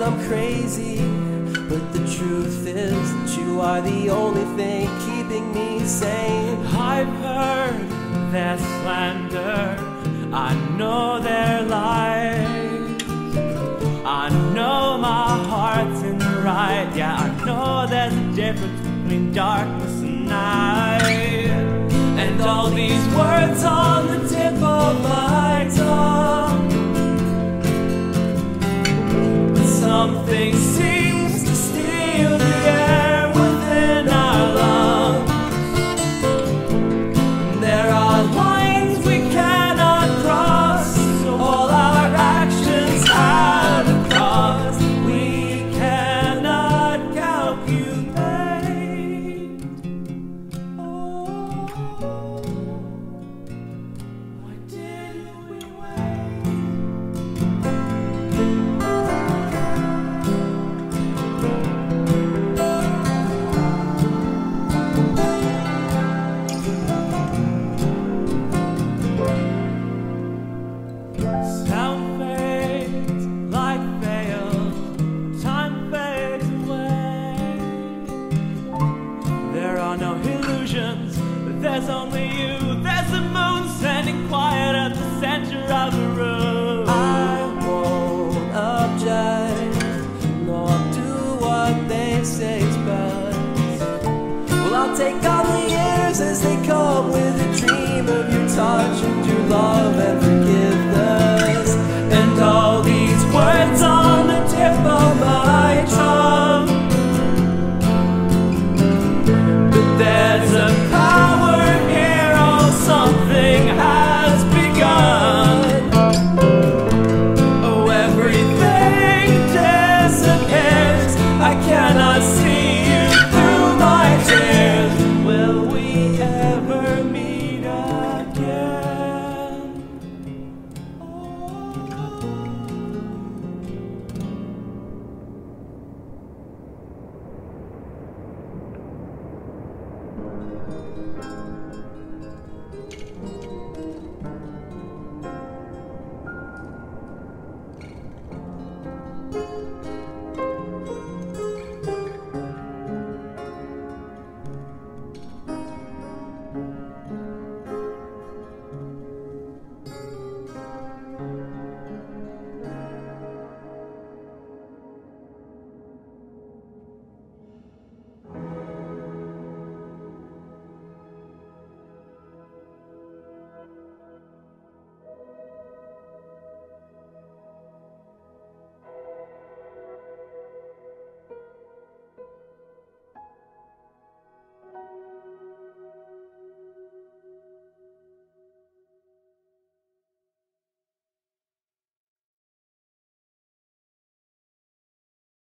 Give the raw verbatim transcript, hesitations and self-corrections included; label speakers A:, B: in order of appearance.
A: I'm crazy, but the truth is that you are the only thing keeping me sane.
B: I've heard their slander, I know their lies. I know my heart's in the right, yeah, I know there's a difference between darkness and night. And all these words on the tip of my tongue, but something seems to steal the air within our lungs. There are lines we cannot cross, so all our actions have a cost. We cannot calculate. Oh, why did we wait? Sound fades, light fails, time fades away. There are no illusions, but there's only you. There's the moon standing quiet at the center of the room.
A: I won't object, no, I'll do what they say is best. Well, I'll take on the years as they come with a dream of your touch and your love and forgiveness.
B: And all these words on the tip of my tongue, but there's a power here, oh, something has begun. Oh, everything disappears, I cannot see you through my tears. Will we ever meet again? Oh.